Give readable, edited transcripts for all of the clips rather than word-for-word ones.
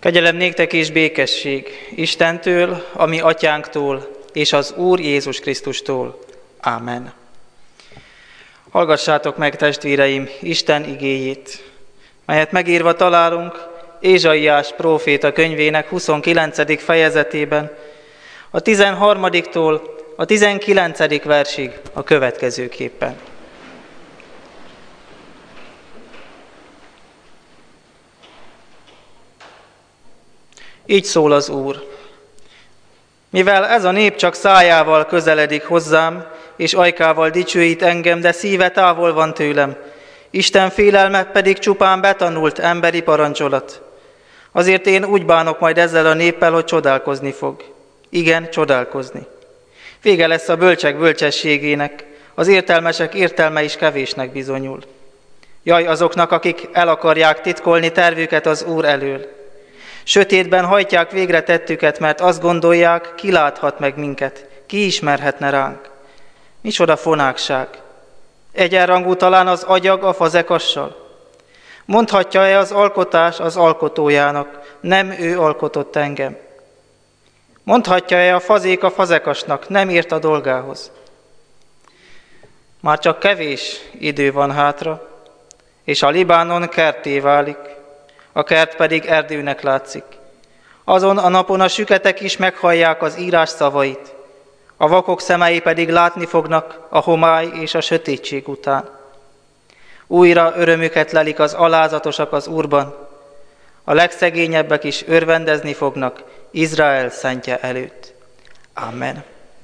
Kegyelem néktek és békesség Istentől, a mi atyánktól, és az Úr Jézus Krisztustól. Ámen. Hallgassátok meg, testvéreim, Isten igéjét, melyet megírva találunk Ézsaiás próféta könyvének 29. fejezetében, a 13-tól a 19. versig a következőképpen. Így szól az Úr. Mivel ez a nép csak szájával közeledik hozzám, és ajkával dicsőít engem, de szíve távol van tőlem, Isten félelme pedig csupán betanult emberi parancsolat. Azért én úgy bánok majd ezzel a néppel, hogy csodálkozni fog. Igen, csodálkozni. Vége lesz a bölcsek bölcsességének, az értelmesek értelme is kevésnek bizonyul. Jaj azoknak, akik el akarják titkolni tervüket az Úr elől. Sötétben hajtják végre tettüket, mert azt gondolják, ki láthat meg minket, ki ismerhetne ránk. Micsoda fonákság! Egyenrangú talán az agyag a fazekassal? Mondhatja-e az alkotás az alkotójának, nem ő alkotott engem? Mondhatja-e a fazék a fazekasnak, nem ért a dolgához? Már csak kevés idő van hátra, és a Libánon kertté válik, a kert pedig erdőnek látszik. Azon a napon a süketek is meghallják az írás szavait, a vakok szemei pedig látni fognak a homály és a sötétség után. Újra örömüket lelik az alázatosak az Úrban, a legszegényebbek is örvendezni fognak Izrael szentje előtt. Amen.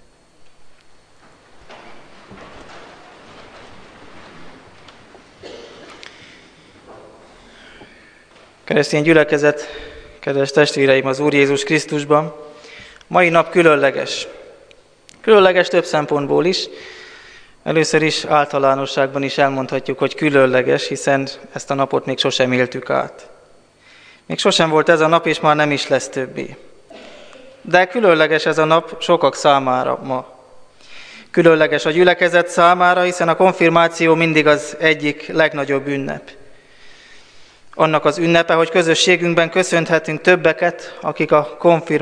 Keresztény gyülekezet, kedves testvéreim az Úr Jézus Krisztusban, mai nap különleges. Különleges több szempontból is. Először is általánosságban is elmondhatjuk, hogy különleges, hiszen ezt a napot még sosem éltük át. Még sosem volt ez a nap, és már nem is lesz többé. De különleges ez a nap sokak számára ma. Különleges a gyülekezet számára, hiszen a konfirmáció mindig az egyik legnagyobb ünnep. Annak az ünnepe, hogy közösségünkben köszönhetünk többeket, akik a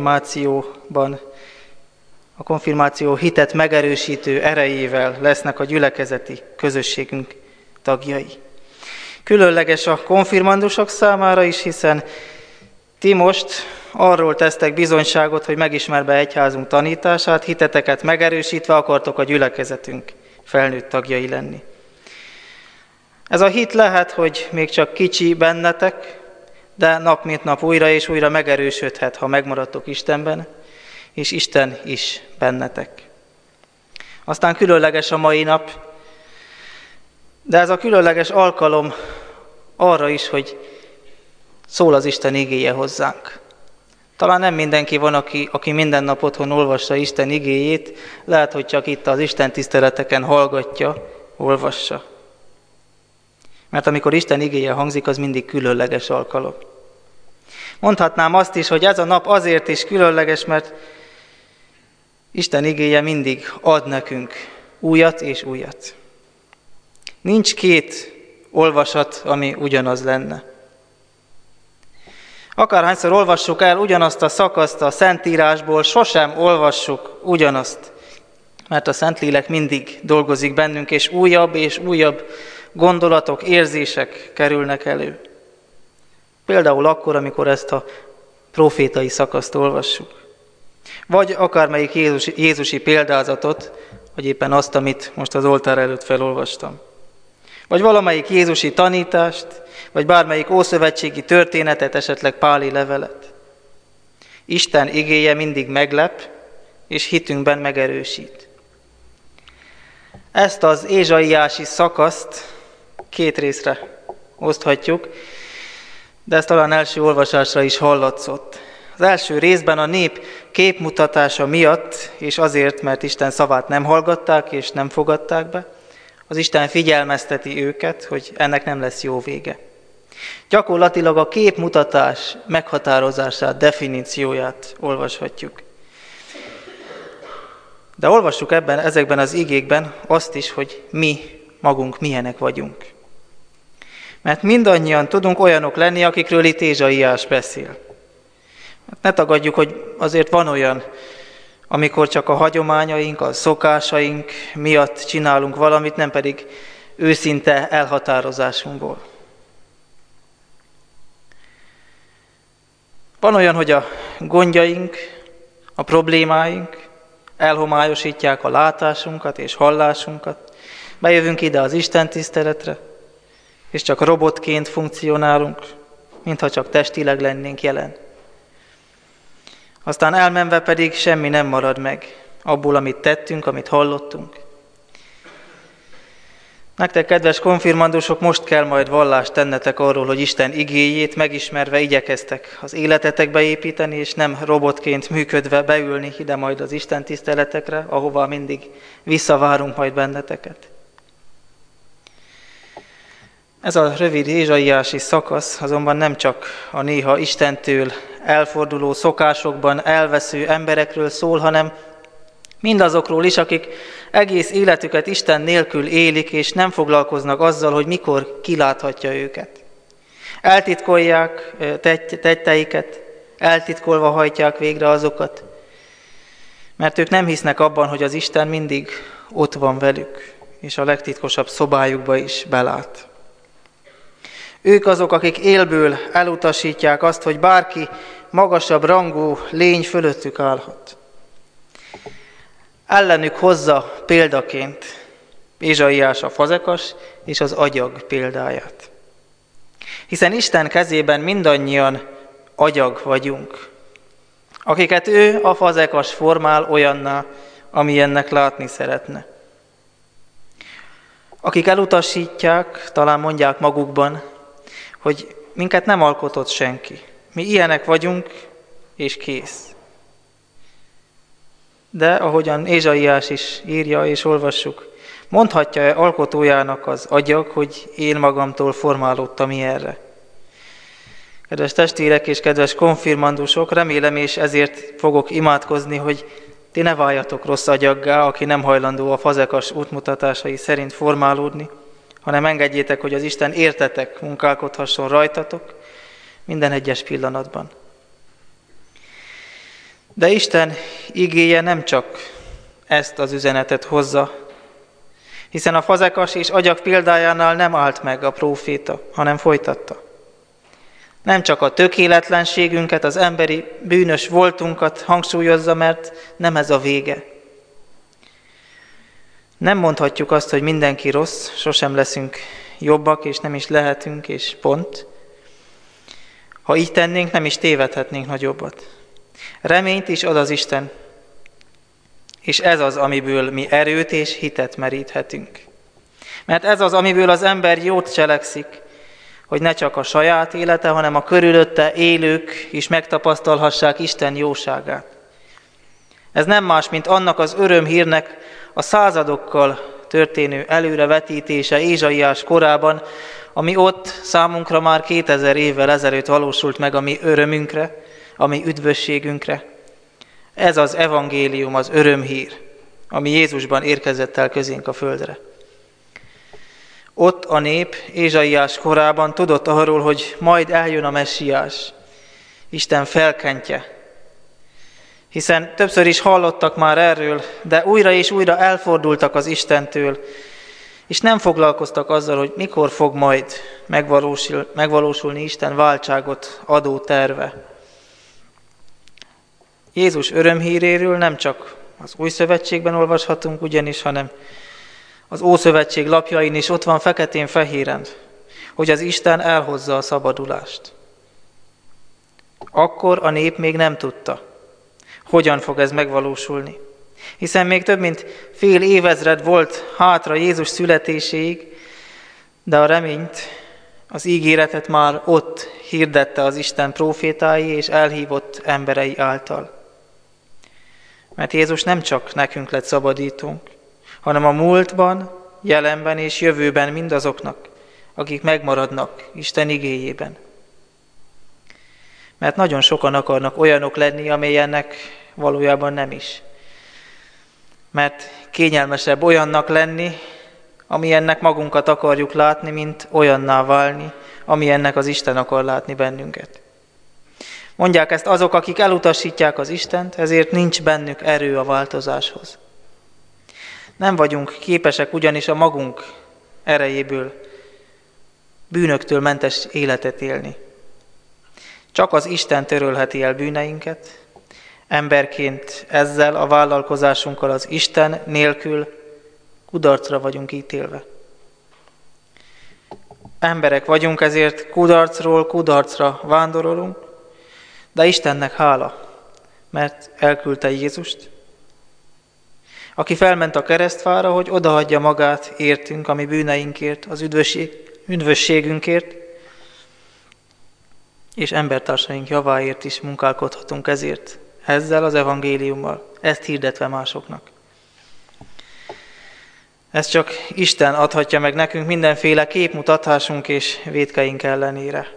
konfirmáció hitet megerősítő erejével lesznek a gyülekezeti közösségünk tagjai. Különleges a konfirmandusok számára is, hiszen ti most arról tesztek bizonyságot, hogy megismerve egyházunk tanítását, hiteteket megerősítve akartok a gyülekezetünk felnőtt tagjai lenni. Ez a hit lehet, hogy még csak kicsi bennetek, de nap mint nap újra és újra megerősödhet, ha megmaradtok Istenben, és Isten is bennetek. Aztán különleges a mai nap, de ez a különleges alkalom arra is, hogy szól az Isten igéje hozzánk. Talán nem mindenki van, aki minden nap otthon olvassa Isten igéjét, lehet, hogy csak itt az Isten tiszteleteken hallgatja, olvassa. Mert amikor Isten igéje hangzik, az mindig különleges alkalom. Mondhatnám azt is, hogy ez a nap azért is különleges, mert Isten igéje mindig ad nekünk újat és újat. Nincs két olvasat, ami ugyanaz lenne. Akárhányszor olvassuk el ugyanazt a szakaszt a Szentírásból, sosem olvassuk ugyanazt, mert a Szentlélek mindig dolgozik bennünk, és újabb gondolatok, érzések kerülnek elő. Például akkor, amikor ezt a profétai szakaszt olvassuk. Vagy akármelyik jézusi példázatot, vagy éppen azt, amit most az oltár előtt felolvastam. Vagy valamelyik jézusi tanítást, vagy bármelyik ószövetségi történetet, esetleg páli levelet. Isten igéje mindig meglep, és hitünkben megerősít. Ezt az ézsaiási szakaszt két részre oszthatjuk, de ez talán első olvasásra is hallatszott. Az első részben a nép képmutatása miatt, és azért, mert Isten szavát nem hallgatták és nem fogadták be, az Isten figyelmezteti őket, hogy ennek nem lesz jó vége. Gyakorlatilag a képmutatás meghatározását, definícióját olvashatjuk. De olvassuk ezekben az igékben azt is, hogy mi magunk milyenek vagyunk. Mert mindannyian tudunk olyanok lenni, akikről itt Ézsaiás beszél. Ne tagadjuk, hogy azért van olyan, amikor csak a hagyományaink, a szokásaink miatt csinálunk valamit, nem pedig őszinte elhatározásunkból. Van olyan, hogy a gondjaink, a problémáink elhomályosítják a látásunkat és hallásunkat. Bejövünk ide az Isten tiszteletre, és csak robotként funkcionálunk, mintha csak testileg lennénk jelen. Aztán elmenve pedig semmi nem marad meg abból, amit tettünk, amit hallottunk. Nektek, kedves konfirmandusok, most kell majd vallást tennetek arról, hogy Isten igéjét megismerve igyekeztek az életetekbe építeni, és nem robotként működve beülni ide majd az Isten tiszteletekre, ahova mindig visszavárunk majd benneteket. Ez a rövid ézsaiási szakasz azonban nem csak a néha Istentől elforduló szokásokban elvesző emberekről szól, hanem mindazokról is, akik egész életüket Isten nélkül élik, és nem foglalkoznak azzal, hogy mikor kiláthatja őket. Eltitkolják tetteiket, eltitkolva hajtják végre azokat, mert ők nem hisznek abban, hogy az Isten mindig ott van velük, és a legtitkosabb szobájukba is belát. Ők azok, akik élből elutasítják azt, hogy bárki magasabb rangú lény fölöttük állhat. Ellenük hozza példaként Ézsaiás a fazekas és az agyag példáját. Hiszen Isten kezében mindannyian agyag vagyunk, akiket ő a fazekas formál olyanná, amilyennek látni szeretne. Akik elutasítják, talán mondják magukban, hogy minket nem alkotott senki. Mi ilyenek vagyunk, és kész. De ahogyan Ézsaiás is írja és olvassuk, mondhatja-e alkotójának az agyag, hogy én magamtól formálódtam ilyenre? Kedves testvérek és kedves konfirmandusok, remélem és ezért fogok imádkozni, hogy ti ne váljatok rossz agyaggá, aki nem hajlandó a fazekas útmutatásai szerint formálódni, hanem engedjétek, hogy az Isten értetek munkálkodhasson rajtatok minden egyes pillanatban. De Isten igéje nem csak ezt az üzenetet hozza, hiszen a fazekas és agyag példájánál nem állt meg a próféta, hanem folytatta. Nem csak a tökéletlenségünket, az emberi bűnös voltunkat hangsúlyozza, mert nem ez a vége. Nem mondhatjuk azt, hogy mindenki rossz, sosem leszünk jobbak, és nem is lehetünk, és pont. Ha így tennénk, nem is tévedhetnénk nagyobbat. Reményt is ad az Isten, és ez az, amiből mi erőt és hitet meríthetünk. Mert ez az, amiből az ember jót cselekszik, hogy ne csak a saját élete, hanem a körülötte élők is megtapasztalhassák Isten jóságát. Ez nem más, mint annak az örömhírnek a századokkal történő előrevetítése Ézsaiás korában, ami ott számunkra már 2000 évvel ezelőtt valósult meg a mi örömünkre, a mi üdvösségünkre. Ez az evangélium, az örömhír, ami Jézusban érkezett el közénk a földre. Ott a nép Ézsaiás korában tudott arról, hogy majd eljön a messiás, Isten felkentje. Hiszen többször is hallottak már erről, de újra és újra elfordultak az Istentől, és nem foglalkoztak azzal, hogy mikor fog majd megvalósulni Isten váltságot adó terve. Jézus örömhíréről nem csak az Új Szövetségben olvashatunk ugyanis, hanem az Ószövetség lapjain is ott van feketén-fehéren, hogy az Isten elhozza a szabadulást. Akkor a nép még nem tudta, hogyan fog ez megvalósulni. Hiszen még több mint fél évezred volt hátra Jézus születéséig, de a reményt, az ígéretet már ott hirdette az Isten prófétái és elhívott emberei által. Mert Jézus nem csak nekünk lett szabadítónk, hanem a múltban, jelenben és jövőben mindazoknak, akik megmaradnak Isten igéjében. Mert nagyon sokan akarnak olyanok lenni, amilyennek valójában nem is. Mert kényelmesebb olyannak lenni, amilyennek magunkat akarjuk látni, mint olyanná válni, amilyennek az Isten akar látni bennünket. Mondják ezt azok, akik elutasítják az Istent, ezért nincs bennük erő a változáshoz. Nem vagyunk képesek ugyanis a magunk erejéből bűnöktől mentes életet élni. Csak az Isten törölheti el bűneinket. Emberként ezzel a vállalkozásunkkal az Isten nélkül kudarcra vagyunk ítélve. Emberek vagyunk, ezért kudarcról kudarcra vándorolunk, de Istennek hála, mert elküldte Jézust, aki felment a keresztfára, hogy odaadja magát értünk, a mi bűneinkért, az üdvösségünkért, és embertársaink javáért is munkálkodhatunk ezzel az evangéliummal, ezt hirdetve másoknak. Ez csak Isten adhatja meg nekünk mindenféle képmutatásunk és vétkeink ellenére.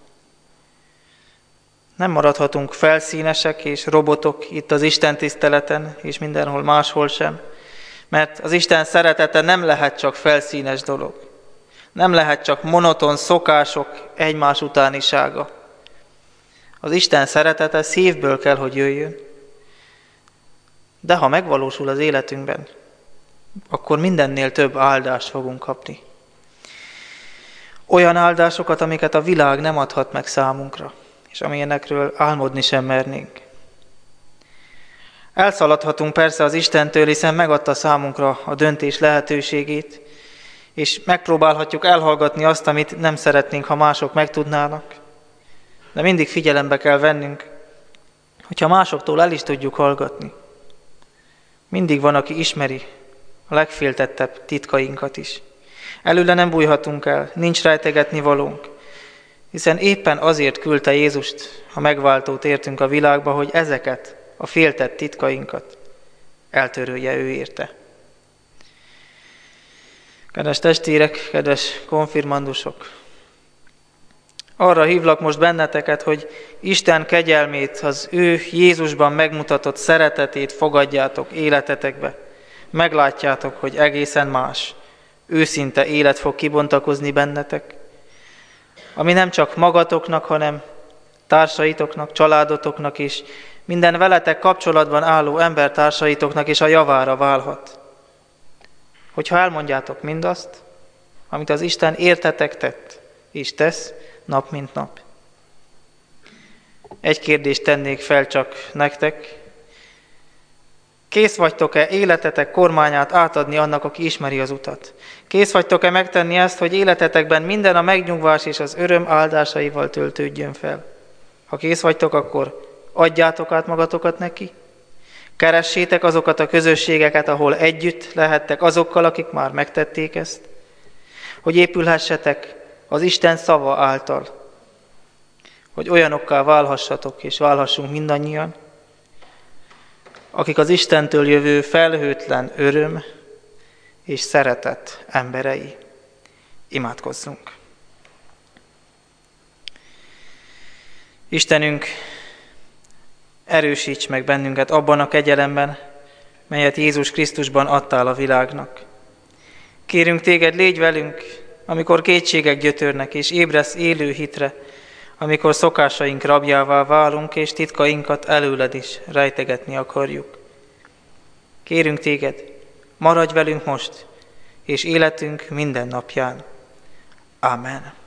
Nem maradhatunk felszínesek és robotok itt az Isten tiszteleten, és mindenhol máshol sem, mert az Isten szeretete nem lehet csak felszínes dolog. Nem lehet csak monoton szokások egymás utánisága. Az Isten szeretete szívből kell, hogy jöjjön. De ha megvalósul az életünkben, akkor mindennél több áldást fogunk kapni. Olyan áldásokat, amiket a világ nem adhat meg számunkra, és amilyenekről álmodni sem mernénk. Elszaladhatunk persze az Istentől, hiszen megadta számunkra a döntés lehetőségét, és megpróbálhatjuk elhallgatni azt, amit nem szeretnénk, ha mások megtudnának. De mindig figyelembe kell vennünk, hogyha másoktól el is tudjuk hallgatni. Mindig van, aki ismeri a legféltettebb titkainkat is. Előle nem bújhatunk el, nincs rejtegetni valónk, hiszen éppen azért küldte Jézust, a megváltót értünk a világba, hogy ezeket a féltett titkainkat eltörölje ő érte. Kedves testvérek, kedves konfirmandusok! Arra hívlak most benneteket, hogy Isten kegyelmét, az ő Jézusban megmutatott szeretetét fogadjátok életetekbe. Meglátjátok, hogy egészen más, őszinte élet fog kibontakozni bennetek, ami nem csak magatoknak, hanem társaitoknak, családotoknak is, minden veletek kapcsolatban álló embertársaitoknak is a javára válhat. Hogyha elmondjátok mindazt, amit az Isten értetek tett és tesz, nap mint nap. Egy kérdést tennék fel csak nektek. Kész vagytok-e életetek kormányát átadni annak, aki ismeri az utat? Kész vagytok-e megtenni ezt, hogy életetekben minden a megnyugvás és az öröm áldásaival töltődjön fel? Ha kész vagytok, akkor adjátok át magatokat neki. Keressétek azokat a közösségeket, ahol együtt lehettek azokkal, akik már megtették ezt, hogy épülhessetek az Isten szava által, hogy olyanokká válhassatok és válhassunk mindannyian, akik az Istentől jövő felhőtlen öröm és szeretet emberei. Imádkozzunk! Istenünk, erősíts meg bennünket abban a kegyelemben, melyet Jézus Krisztusban adtál a világnak. Kérünk téged, légy velünk, amikor kétségek gyötörnek, és ébresz élő hitre, amikor szokásaink rabjává válunk, és titkainkat előled is rejtegetni akarjuk. Kérünk téged, maradj velünk most, és életünk minden napján. Amen.